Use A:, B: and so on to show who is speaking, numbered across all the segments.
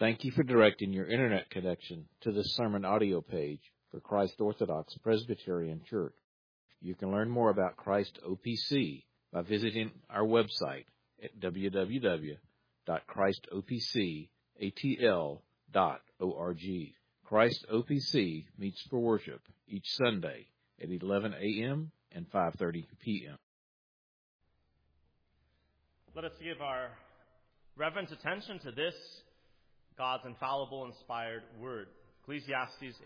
A: Thank you for directing your internet connection to this sermon audio page for Christ Orthodox Presbyterian Church. You can learn more about Christ OPC by visiting our website at www.christopcatl.org. Christ OPC meets for worship each Sunday at 11 a.m. and 5:30 p.m.
B: Let us give our reverent attention to this God's infallible, inspired word. Ecclesiastes 8.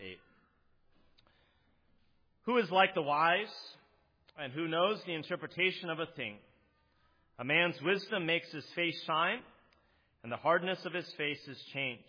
B: Who is like the wise, and who knows the interpretation of a thing? A man's wisdom makes his face shine, and the hardness of his face is changed.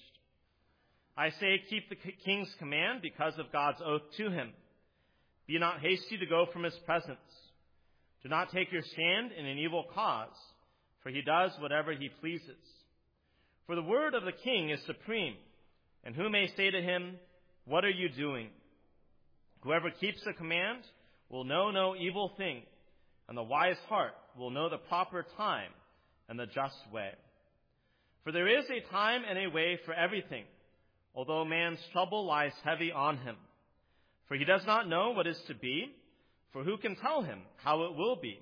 B: I say, keep the king's command because of God's oath to him. Be not hasty to go from his presence. Do not take your stand in an evil cause, for he does whatever he pleases. For the word of the king is supreme, and who may say to him, what are you doing? Whoever keeps the command will know no evil thing, and the wise heart will know the proper time and the just way. For there is a time and a way for everything, although man's trouble lies heavy on him. For he does not know what is to be, for who can tell him how it will be?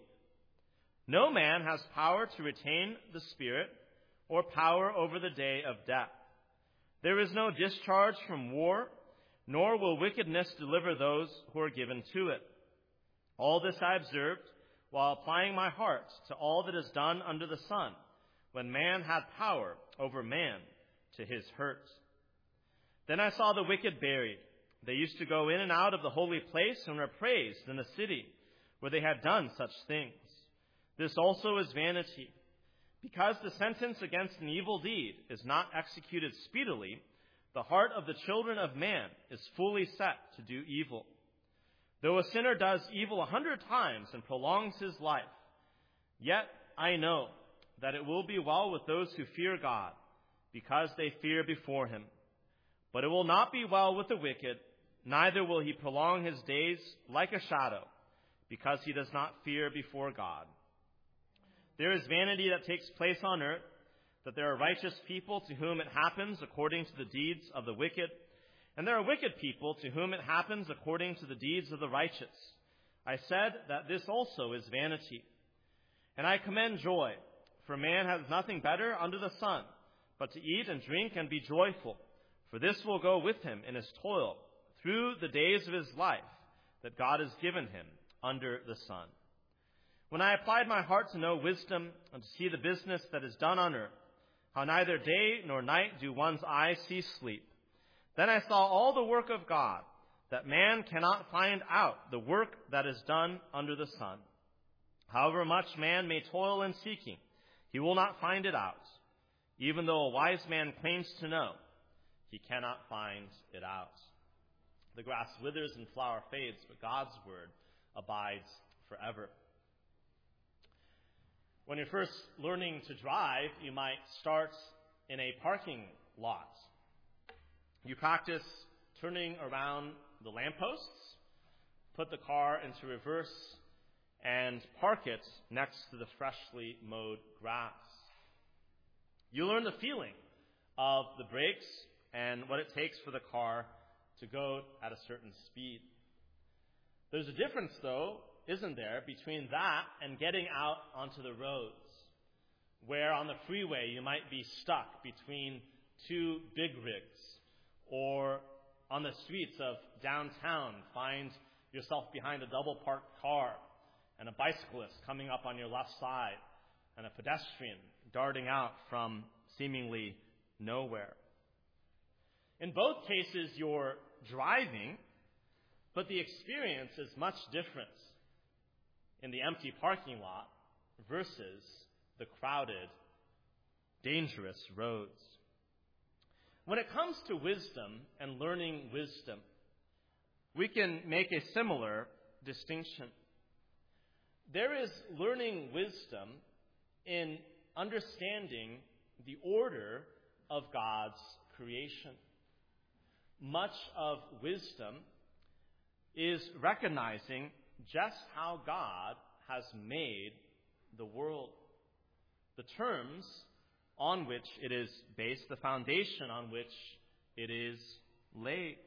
B: No man has power to retain the spirit, or power over the day of death. There is no discharge from war, nor will wickedness deliver those who are given to it. All this I observed while applying my heart to all that is done under the sun, when man had power over man to his hurt. Then I saw the wicked buried. They used to go in and out of the holy place and were praised in the city where they had done such things. This also is vanity. Because the sentence against an evil deed is not executed speedily, the heart of the children of man is fully set to do evil. Though a sinner does evil 100 times and prolongs his life, yet I know that it will be well with those who fear God, because they fear before him. But it will not be well with the wicked, neither will he prolong his days like a shadow, because he does not fear before God. There is vanity that takes place on earth, that there are righteous people to whom it happens according to the deeds of the wicked, and there are wicked people to whom it happens according to the deeds of the righteous. I said that this also is vanity. And I commend joy, for man has nothing better under the sun, but to eat and drink and be joyful, for this will go with him in his toil through the days of his life that God has given him under the sun. When I applied my heart to know wisdom and to see the business that is done on earth, how neither day nor night do one's eyes see sleep, then I saw all the work of God, that man cannot find out the work that is done under the sun. However much man may toil in seeking, he will not find it out. Even though a wise man claims to know, he cannot find it out. The grass withers and flower fades, but God's word abides forever. When you're first learning to drive, you might start in a parking lot. You practice turning around the lampposts, put the car into reverse, and park it next to the freshly mowed grass. You learn the feeling of the brakes and what it takes for the car to go at a certain speed. There's a difference, though, isn't there, between that and getting out onto the roads, where on the freeway you might be stuck between two big rigs, or on the streets of downtown find yourself behind a double-parked car and a bicyclist coming up on your left side and a pedestrian darting out from seemingly nowhere. In both cases, you're driving, but the experience is much different in the empty parking lot versus the crowded, dangerous roads. When it comes to wisdom and learning wisdom, we can make a similar distinction. There is learning wisdom in understanding the order of God's creation. Much of wisdom is recognizing just how God has made the world. The terms on which it is based, the foundation on which it is laid.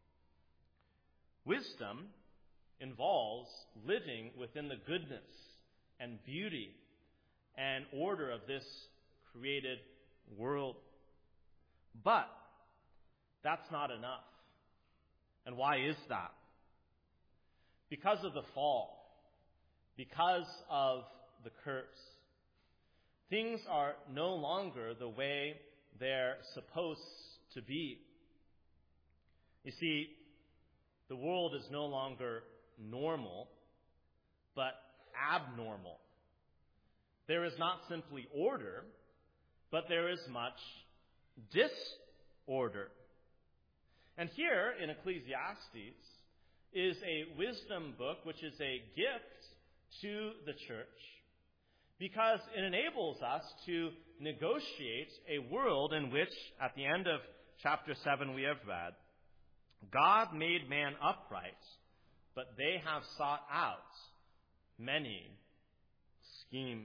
B: Wisdom involves living within the goodness and beauty and order of this created world. But that's not enough. And why is that? Because of the fall, because of the curse. Things are no longer the way they're supposed to be. You see, the world is no longer normal, but abnormal. There is not simply order, but there is much disorder. And here in Ecclesiastes is a wisdom book which is a gift to the church because it enables us to negotiate a world in which, at the end of chapter 7 we have read, God made man upright, but they have sought out many schemes.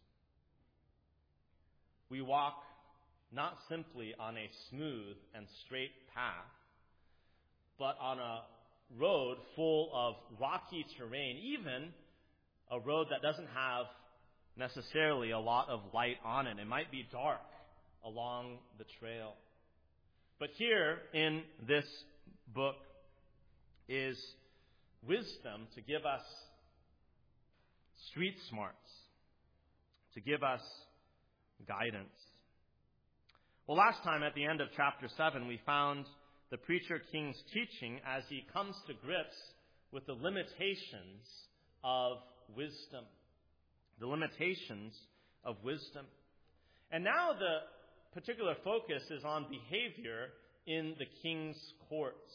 B: We walk not simply on a smooth and straight path, but on a road full of rocky terrain, even a road that doesn't have necessarily a lot of light on it. It might be dark along the trail. But here in this book is wisdom to give us street smarts, to give us guidance. Well, last time at the end of chapter 7, we found the preacher king's teaching as he comes to grips with the limitations of wisdom. The limitations of wisdom. And now the particular focus is on behavior in the king's courts.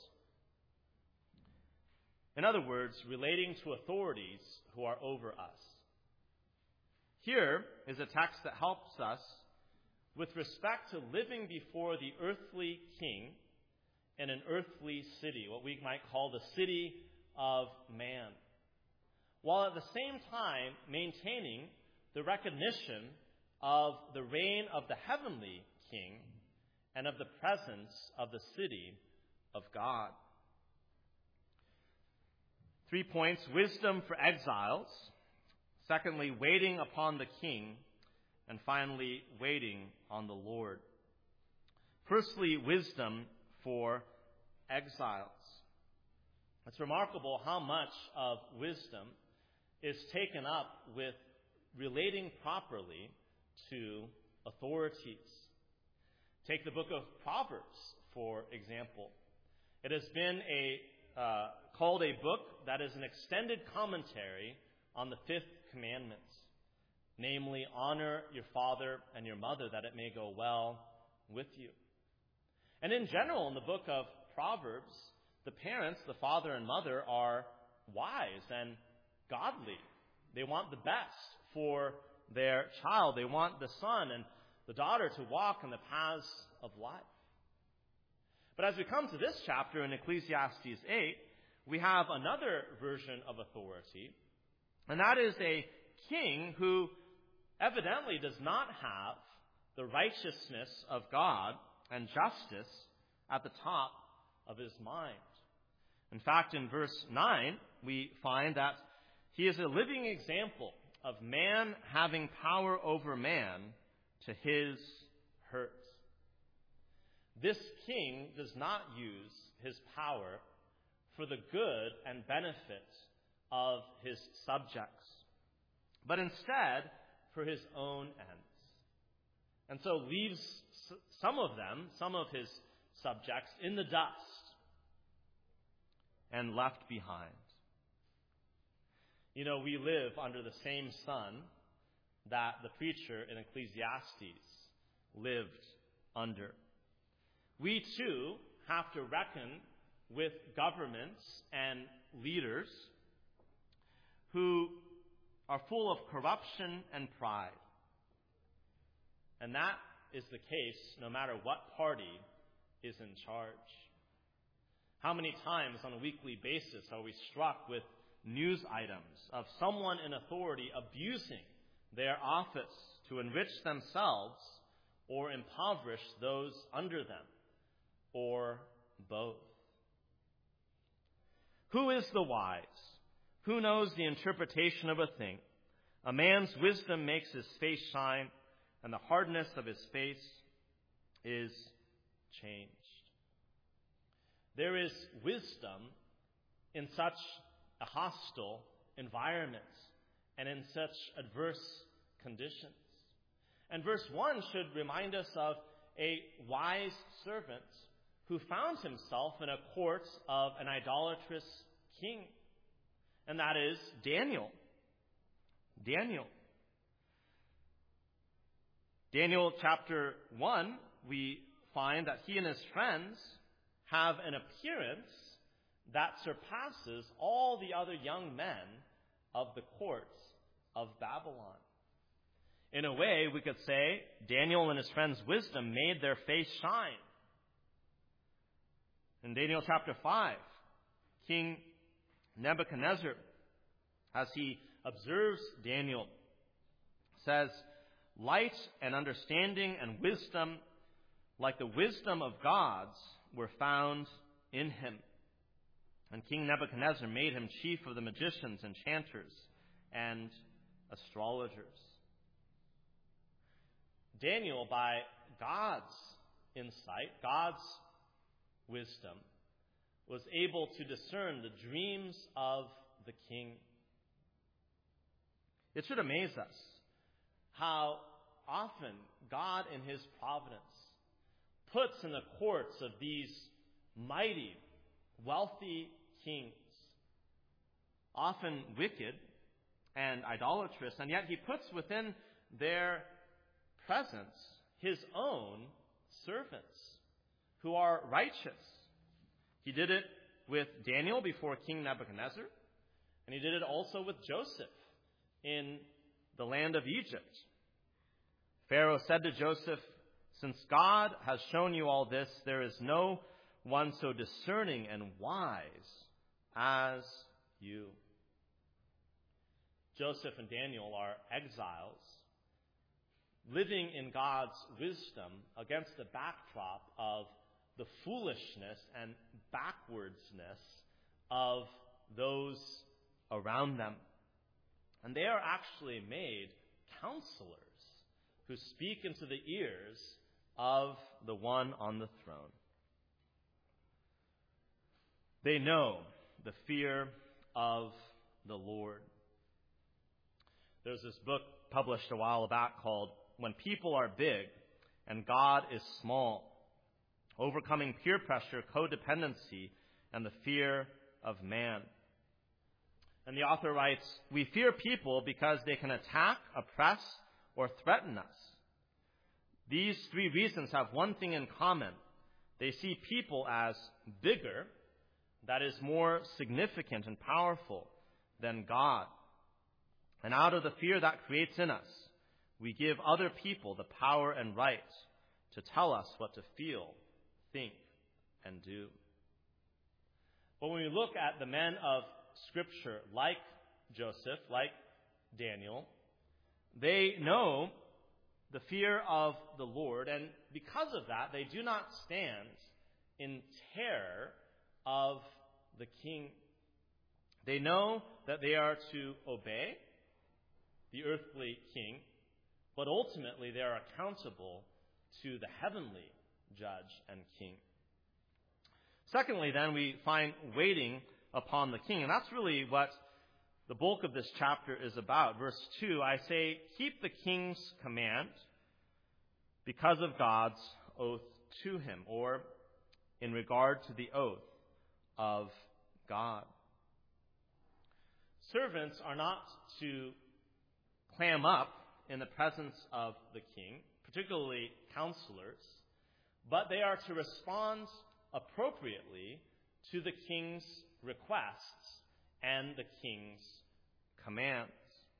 B: In other words, relating to authorities who are over us. Here is a text that helps us with respect to living before the earthly king in an earthly city, what we might call the city of man, while at the same time maintaining the recognition of the reign of the heavenly king and of the presence of the city of God. 3 points: wisdom for exiles. Secondly, waiting upon the king. And finally, waiting on the Lord. Firstly, wisdom for exiles. It's remarkable how much of wisdom is taken up with relating properly to authorities. Take the book of Proverbs, for example. It has been called a book that is an extended commentary on the 5th commandment, namely, honor your father and your mother that it may go well with you. And in general, in the book of Proverbs, the parents, the father and mother, are wise and godly. They want the best for their child. They want the son and the daughter to walk in the paths of life. But as we come to this chapter in Ecclesiastes 8, we have another version of authority, and that is a king who evidently does not have the righteousness of God and justice at the top of his mind. In fact, in verse 9, we find that he is a living example of man having power over man to his hurt. This king does not use his power for the good and benefit of his subjects, but instead for his own ends. And so leaves some of his subjects, in the dust and left behind. You know, we live under the same sun that the preacher in Ecclesiastes lived under. We too have to reckon with governments and leaders who are full of corruption and pride. And that is the case no matter what party is in charge. How many times on a weekly basis are we struck with news items of someone in authority abusing their office to enrich themselves or impoverish those under them, or both? Who is the wise? Who knows the interpretation of a thing? A man's wisdom makes his face shine, and the hardness of his face is changed. There is wisdom in such a hostile environment and in such adverse conditions. And verse 1 should remind us of a wise servant who found himself in a court of an idolatrous king, and that is Daniel. Daniel chapter 1, we find that he and his friends have an appearance that surpasses all the other young men of the courts of Babylon. In a way, we could say Daniel and his friends' wisdom made their face shine. In Daniel chapter 5, King Nebuchadnezzar, as he observes Daniel, says, "Light and understanding and wisdom, like the wisdom of gods, were found in him." And King Nebuchadnezzar made him chief of the magicians, enchanters, and astrologers. Daniel, by God's insight, God's wisdom, was able to discern the dreams of the king. It should amaze us how often God in his providence puts in the courts of these mighty, wealthy kings, often wicked and idolatrous, and yet he puts within their presence his own servants who are righteous. He did it with Daniel before King Nebuchadnezzar, and he did it also with Joseph in the land of Egypt. Pharaoh said to Joseph, "Since God has shown you all this, there is no one so discerning and wise as you." Joseph and Daniel are exiles, living in God's wisdom against the backdrop of the foolishness and backwardsness of those around them. And they are actually made counselors who speak into the ears of the one on the throne. They know the fear of the Lord. There's this book published a while back called "When People Are Big and God is Small: Overcoming Peer Pressure, Codependency, and the Fear of Man." And the author writes, "We fear people because they can attack, oppress, or threaten us. These three reasons have one thing in common. They see people as bigger, that is, more significant and powerful than God. And out of the fear that creates in us, we give other people the power and right to tell us what to feel, think, and do." But when we look at the men of Scripture, like Joseph, like Daniel, they know the fear of the Lord, and because of that, they do not stand in terror of the king. They know that they are to obey the earthly king, but ultimately they are accountable to the heavenly judge and king. Secondly, then, we find waiting upon the king, and that's really what the bulk of this chapter is about. Verse 2, "I say, keep the king's command because of God's oath to him," or in regard to the oath of God. Servants are not to clam up in the presence of the king, particularly counselors, but they are to respond appropriately to the king's requests and the king's commands.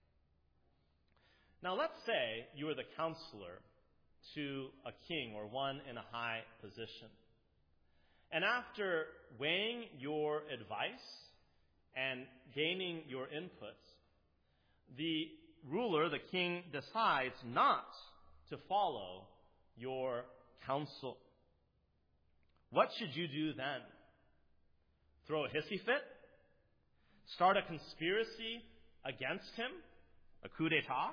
B: Now, let's say you are the counselor to a king or one in a high position. And after weighing your advice and gaining your inputs, the ruler, the king, decides not to follow your counsel. What should you do then? Throw a hissy fit? Start a conspiracy against him? A coup d'etat?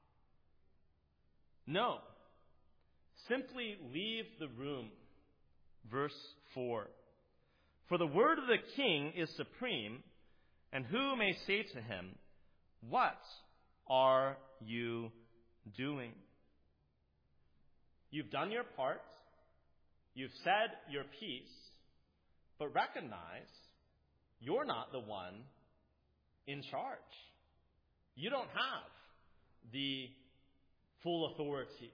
B: No. Simply leave the room. Verse 4. For the word of the king is supreme, and who may say to him, what are you doing? You've done your part. You've said your piece, but recognize you're not the one in charge. You don't have the full authority.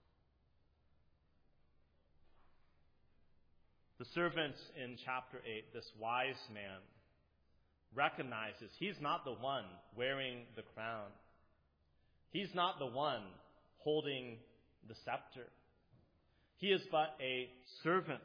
B: The servant in chapter 8, this wise man, recognizes he's not the one wearing the crown. He's not the one holding the scepter. He is but a servant.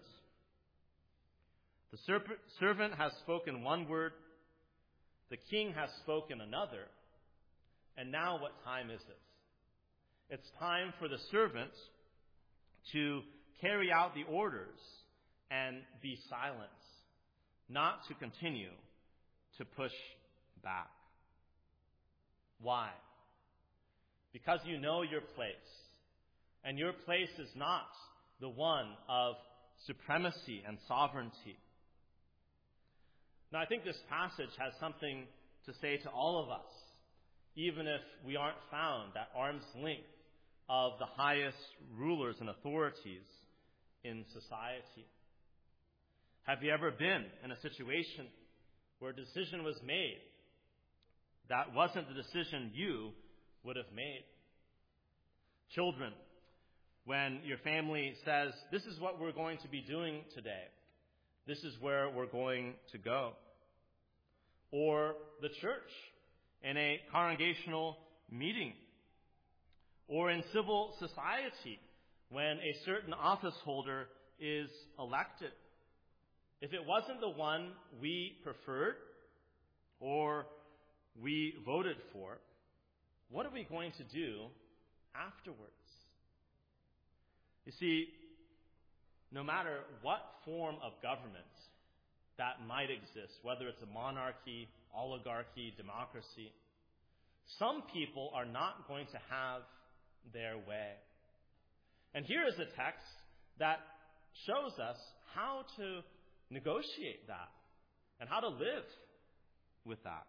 B: The servant has spoken one word. The king has spoken another. And now what time is it? It's time for the servant to carry out the orders and be silent, not to continue to push back. Why? Because you know your place. And your place is not the one of supremacy and sovereignty. Now, I think this passage has something to say to all of us, even if we aren't found at arm's length of the highest rulers and authorities in society. Have you ever been in a situation where a decision was made that wasn't the decision you would have made? Children, when your family says, this is what we're going to be doing today, this is where we're going to go. Or the church in a congregational meeting. Or in civil society when a certain office holder is elected. If it wasn't the one we preferred or we voted for, what are we going to do afterwards? You see, no matter what form of government that might exist, whether it's a monarchy, oligarchy, democracy, some people are not going to have their way. And here is a text that shows us how to negotiate that and how to live with that.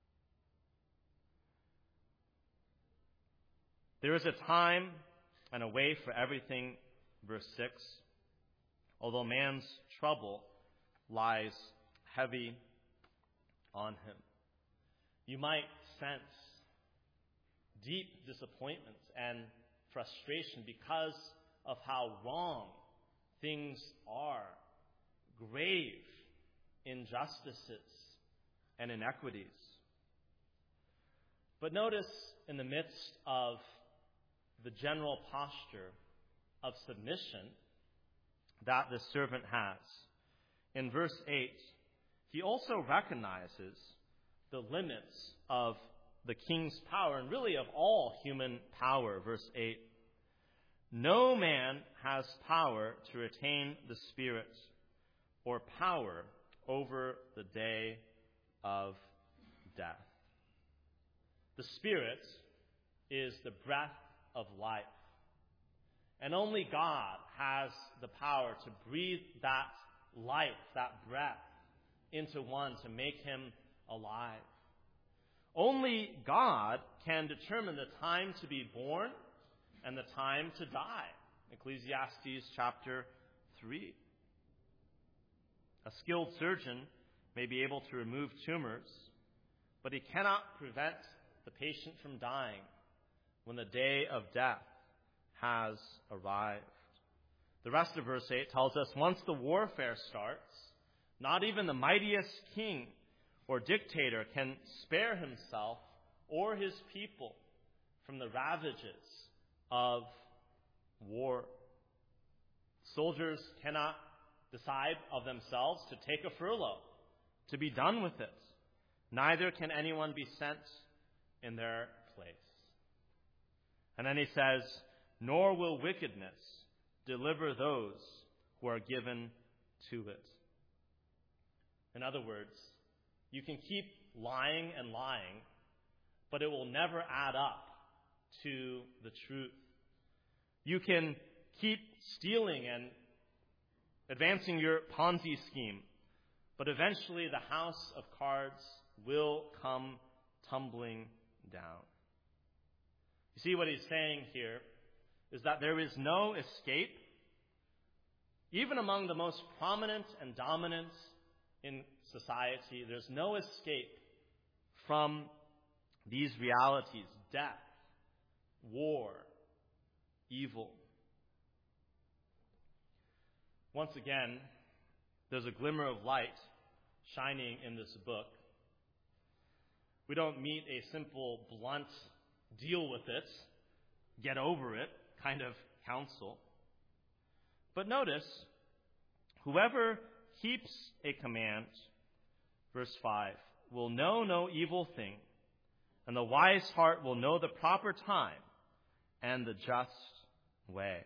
B: There is a time and a way for everything, verse 6. Although man's trouble lies heavy on him. You might sense deep disappointment and frustration because of how wrong things are, grave injustices and inequities. But notice in the midst of the general posture of submission that the servant has, in verse 8, he also recognizes the limits of the king's power, and really of all human power. Verse 8, no man has power to retain the Spirit or power over the day of death. The Spirit is the breath of life. And only God has the power to breathe that life, that breath, into one to make him alive. Only God can determine the time to be born and the time to die. Ecclesiastes chapter 3. A skilled surgeon may be able to remove tumors, but he cannot prevent the patient from dying when the day of death has arrived. The rest of verse 8 tells us once the warfare starts, not even the mightiest king or dictator can spare himself or his people from the ravages of war. Soldiers cannot decide of themselves to take a furlough, to be done with it. Neither can anyone be sent in their place. And then he says, nor will wickedness deliver those who are given to it. In other words, you can keep lying and lying, but it will never add up to the truth. You can keep stealing and advancing your Ponzi scheme, but eventually the house of cards will come tumbling down. You see what he's saying here is that there is no escape, even among the most prominent and dominant in society. There's no escape from these realities: death, war, evil. Once again, there's a glimmer of light shining in this book. We don't meet a simple, blunt, deal with it, get over it kind of counsel. But notice, whoever keeps a command, verse 5, will know no evil thing, and the wise heart will know the proper time and the just way.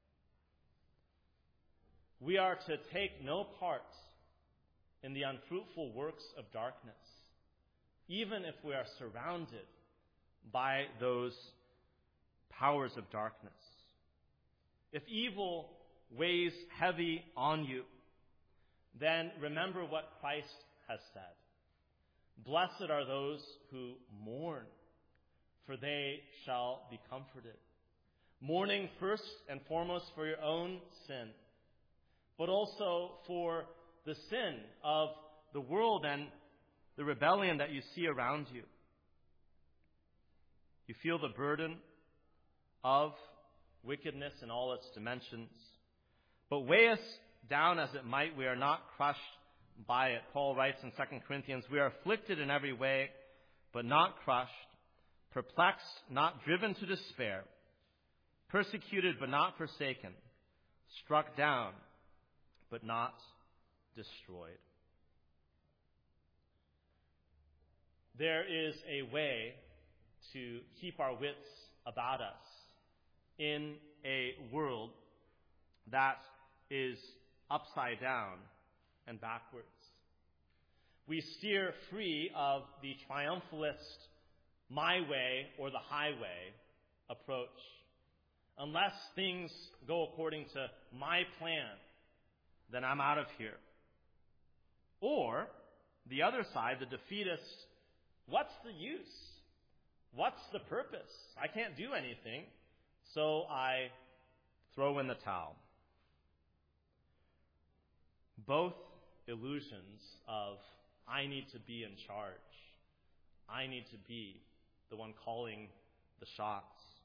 B: We are to take no part in the unfruitful works of darkness, even if we are surrounded by those powers of darkness. If evil weighs heavy on you, then remember what Christ has said. Blessed are those who mourn, for they shall be comforted. Mourning first and foremost for your own sin, but also for the sin of the world and the rebellion that you see around you. You feel the burden of wickedness in all its dimensions. But weigh us down as it might, we are not crushed by it. Paul writes in 2 Corinthians, we are afflicted in every way, but not crushed, perplexed, not driven to despair, persecuted, but not forsaken, struck down, but not destroyed. There is a way to keep our wits about us in a world that is upside down and backwards. We steer free of the triumphalist my way or the highway approach. Unless things go according to my plan, then I'm out of here. Or, the other side, the defeatist, what's the use? What's the purpose? I can't do anything, so I throw in the towel. Both illusions of I need to be in charge. I need to be the one calling the shots.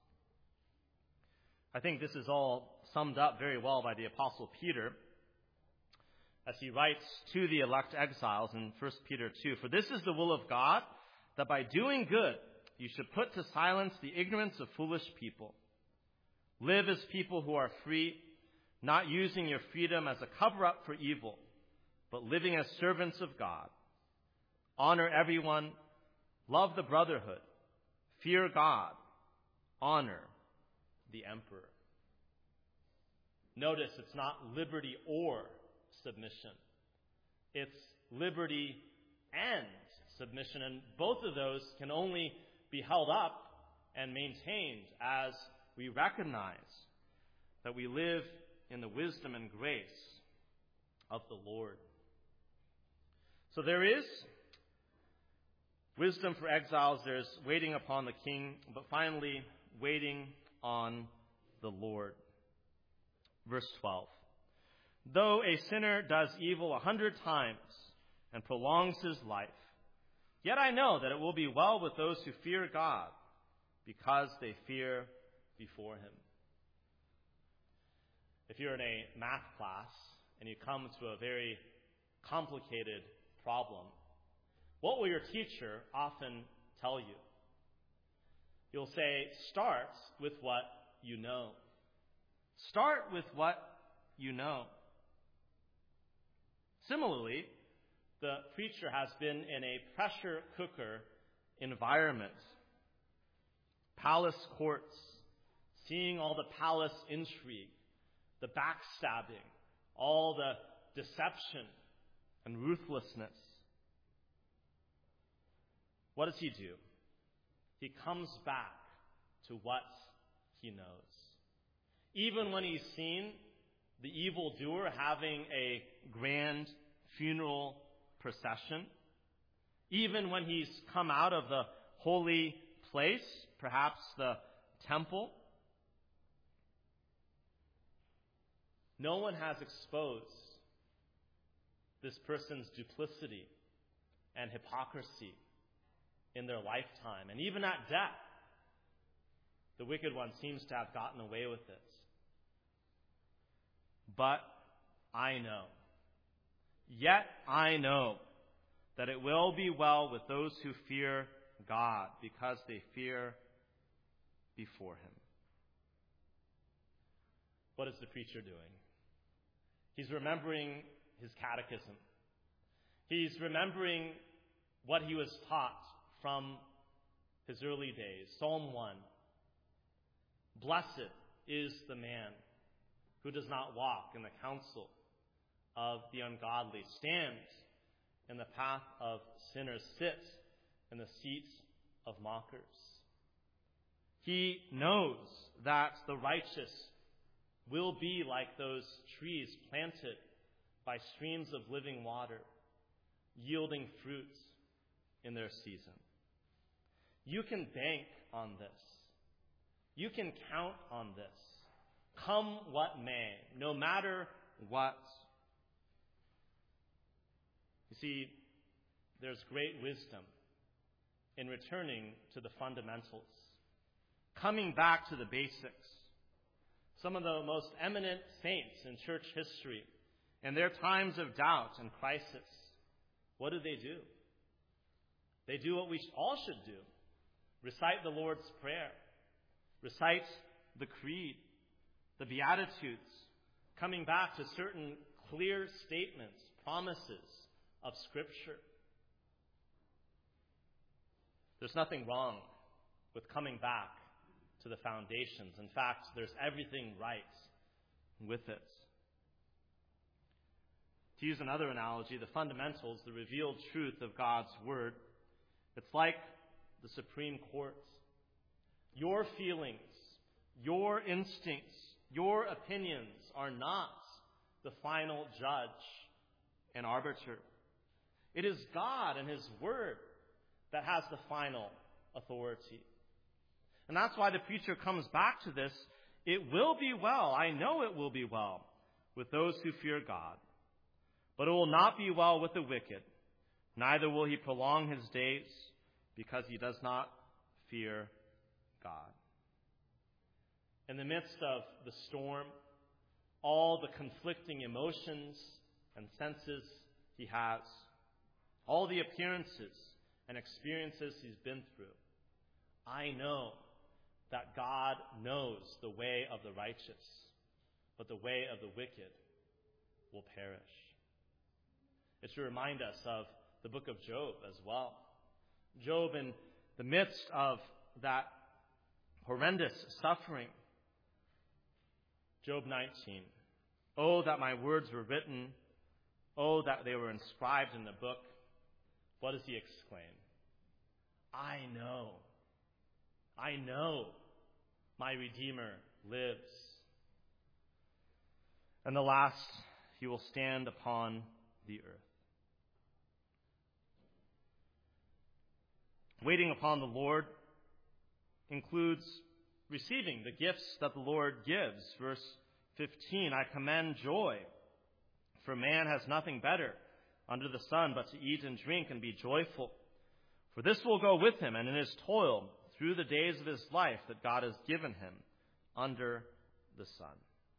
B: I think this is all summed up very well by the Apostle Peter as he writes to the elect exiles in 1 Peter 2. For this is the will of God, that by doing good you should put to silence the ignorance of foolish people. Live as people who are free, not using your freedom as a cover-up for evil, but living as servants of God. Honor everyone, love the brotherhood, fear God, honor the emperor. Notice it's not liberty or submission. It's liberty and submission, and both of those can only be held up and maintained as we recognize that we live in the wisdom and grace of the Lord. So there is wisdom for exiles, there's waiting upon the King, but finally waiting on the Lord. Verse 12. Though a sinner does evil 100 times and prolongs his life, yet I know that it will be well with those who fear God, because they fear before him. If you're in a math class and you come to a very complicated problem, what will your teacher often tell you? You'll say, start with what you know. Start with what you know. Similarly, the preacher has been in a pressure cooker environment. Palace courts, seeing all the palace intrigue, the backstabbing, all the deception and ruthlessness. What does he do? He comes back to what he knows. Even when he's seen the evildoer having a grand funeral procession, even when he's come out of the holy place, perhaps the temple, no one has exposed this person's duplicity and hypocrisy in their lifetime. And even at death, the wicked one seems to have gotten away with it. But I know, yet I know that it will be well with those who fear God, because they fear before him. What is the preacher doing? He's remembering his catechism. He's remembering what he was taught from his early days. Psalm 1. Blessed is the man who does not walk in the counsel of the ungodly, stands in the path of sinners, sits in the seats of mockers. He knows that the righteous will be like those trees planted by streams of living water, yielding fruit in their season. You can bank on this. You can count on this. Come what may, no matter what. You see, there's great wisdom in returning to the fundamentals, coming back to the basics. Some of the most eminent saints in church history, in their times of doubt and crisis, what do? They do what we all should do. Recite the Lord's Prayer. Recite the Creed, the Beatitudes, coming back to certain clear statements, promises of Scripture. There's nothing wrong with coming back to the foundations. In fact, there's everything right with it. To use another analogy, the fundamentals, the revealed truth of God's Word, it's like the Supreme Court. Your feelings, your instincts, your opinions are not the final judge and arbiter. It is God and His Word that has the final authority. And that's why the preacher comes back to this. It will be well, I know it will be well, with those who fear God. But it will not be well with the wicked, neither will he prolong his days, because he does not fear God. In the midst of the storm, all the conflicting emotions and senses he has, all the appearances and experiences he's been through, I know that God knows the way of the righteous, but the way of the wicked will perish. It should remind us of the book of Job as well. Job, in the midst of that horrendous suffering, Job 19, oh, that my words were written, oh, that they were inscribed in the book. What does he exclaim? I know my Redeemer lives. And the last, he will stand upon the earth. Waiting upon the Lord includes receiving the gifts that the Lord gives. Verse 15, I commend joy, for man has nothing better under the sun but to eat and drink and be joyful. For this will go with him and in his toil through the days of his life that God has given him under the sun.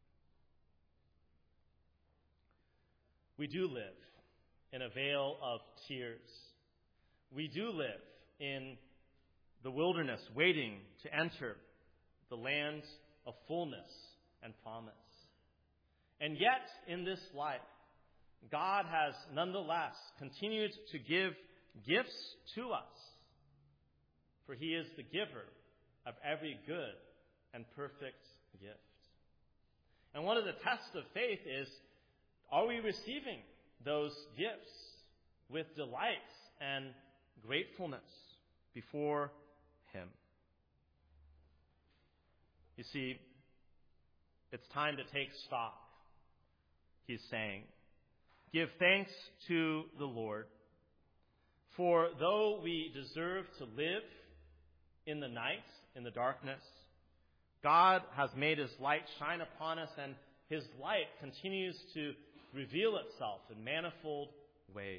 B: We do live in a vale of tears. We do live in the wilderness, waiting to enter the land of fullness and promise. And yet, in this life, God has nonetheless continued to give gifts to us, for He is the giver of every good and perfect gift. And one of the tests of faith is, are we receiving those gifts with delight and gratefulness before Him? You see, it's time to take stock, He's saying. Give thanks to the Lord, for though we deserve to live in the night, in the darkness, God has made His light shine upon us, and His light continues to reveal itself in manifold ways.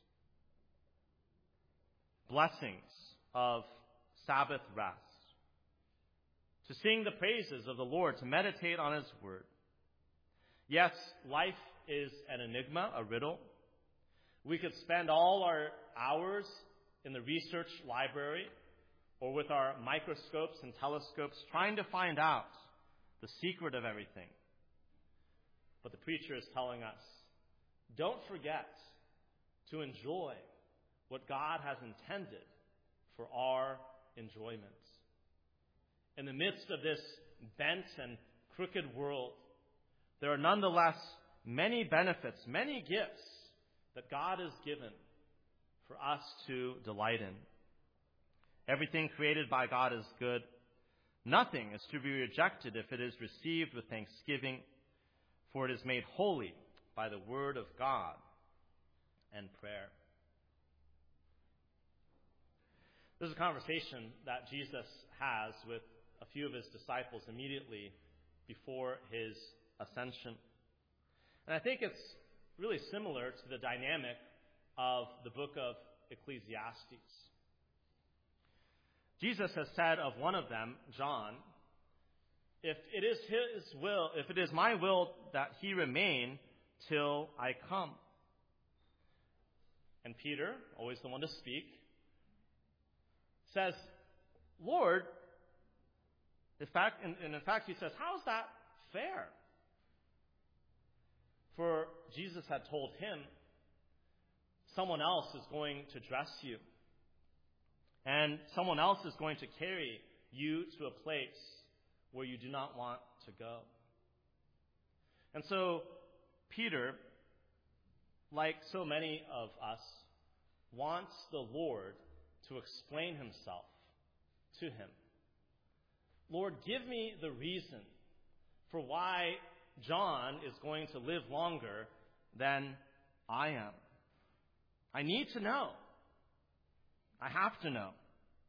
B: Blessings of Sabbath rest, to sing the praises of the Lord, to meditate on His word. Yes, life is an enigma, a riddle. We could spend all our hours in the research library or with our microscopes and telescopes trying to find out the secret of everything. But the preacher is telling us, don't forget to enjoy what God has intended for our enjoyment. In the midst of this bent and crooked world, there are nonetheless many benefits, many gifts that God has given for us to delight in. Everything created by God is good. Nothing is to be rejected if it is received with thanksgiving, for it is made holy by the word of God and prayer. This is a conversation that Jesus has with a few of His disciples immediately before His ascension. And I think it's really similar to the dynamic of the book of Ecclesiastes. Jesus has said of one of them, John, if it is my will that he remain till I come. And Peter, always the one to speak, says, Lord, in fact, he says, how is that fair? For Jesus had told him, someone else is going to dress you, and someone else is going to carry you to a place where you do not want to go. And so Peter, like so many of us, wants the Lord to explain Himself to him. Lord, give me the reason for why John is going to live longer than I am. I need to know. I have to know.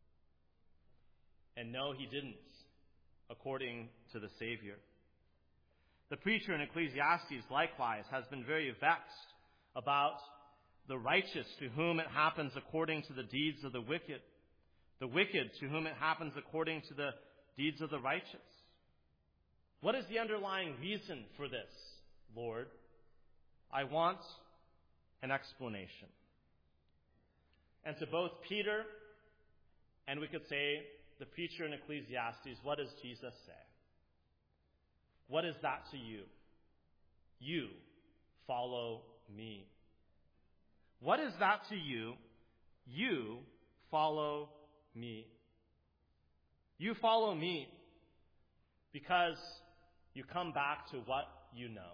B: And no, he didn't, according to the Savior. The preacher in Ecclesiastes, likewise, has been very vexed about the righteous to whom it happens according to the deeds of the wicked to whom it happens according to the deeds of the righteous. What is the underlying reason for this, Lord? I want an explanation. And to both Peter and we could say the preacher in Ecclesiastes, what does Jesus say? What is that to you? You follow me. What is that to you? You follow me. You follow me because you come back to what you know.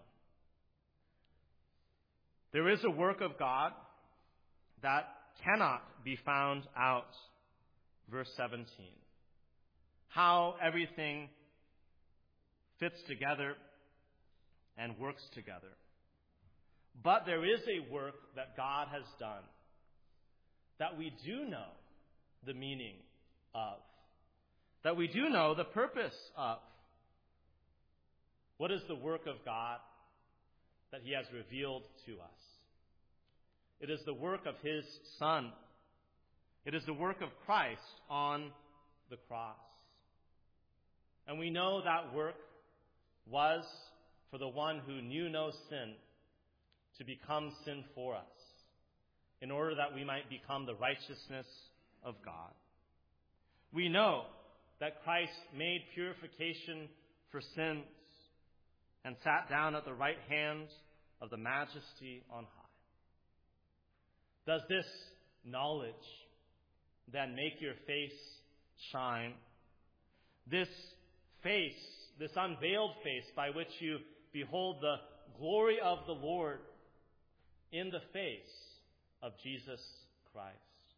B: There is a work of God that cannot be found out. Verse 17. How everything fits together and works together. But there is a work that God has done that we do know the meaning of, that we do know the purpose of. What is the work of God that He has revealed to us? It is the work of His Son. It is the work of Christ on the cross. And we know that work was for the one who knew no sin to become sin for us, in order that we might become the righteousness of God. We know that Christ made purification for sins and sat down at the right hand of the Majesty on high. Does this knowledge then make your face shine? This face, this unveiled face by which you behold the glory of the Lord in the face of Jesus Christ.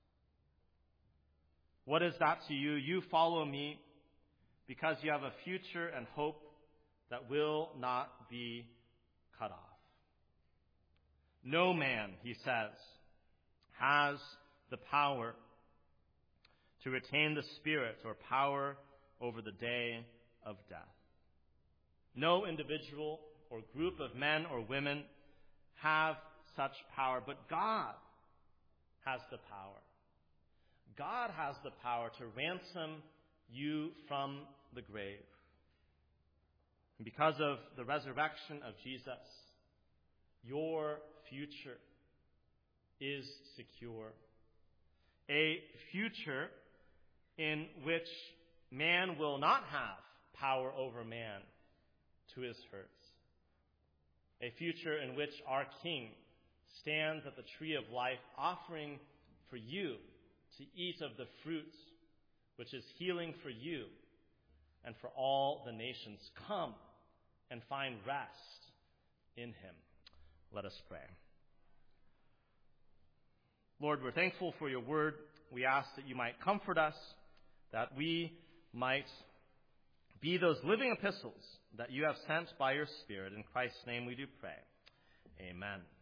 B: What is that to you? You follow me because you have a future and hope that will not be cut off. No man, he says, has the power to retain the Spirit or power over the day of death. No individual or group of men or women have such power, but God has the power. God has the power to ransom you from the grave. And because of the resurrection of Jesus, your future is secure. A future in which man will not have power over man to his hurts. A future in which our King stands at the tree of life, offering for you to eat of the fruit, which is healing for you and for all the nations. Come and find rest in him. Let us pray. Lord, we're thankful for your word. We ask that you might comfort us, that we might be those living epistles that you have sent by your Spirit. In Christ's name we do pray. Amen.